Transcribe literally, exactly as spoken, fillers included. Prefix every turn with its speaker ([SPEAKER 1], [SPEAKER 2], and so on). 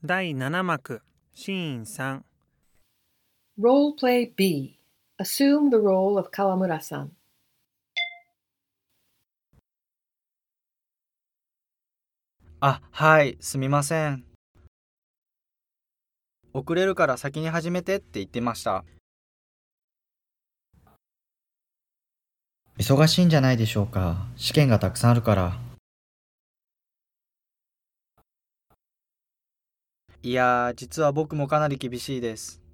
[SPEAKER 1] だいなな幕、シーンさん。
[SPEAKER 2] Role Play B. Assume the role of Kawamura-san.
[SPEAKER 3] あ、はい、すみません。遅れるから先に始めてって言ってました。
[SPEAKER 4] 忙しいんじゃないでしょうか。試験がたくさんあるから。
[SPEAKER 3] いやー、実は僕もかなり厳しいです。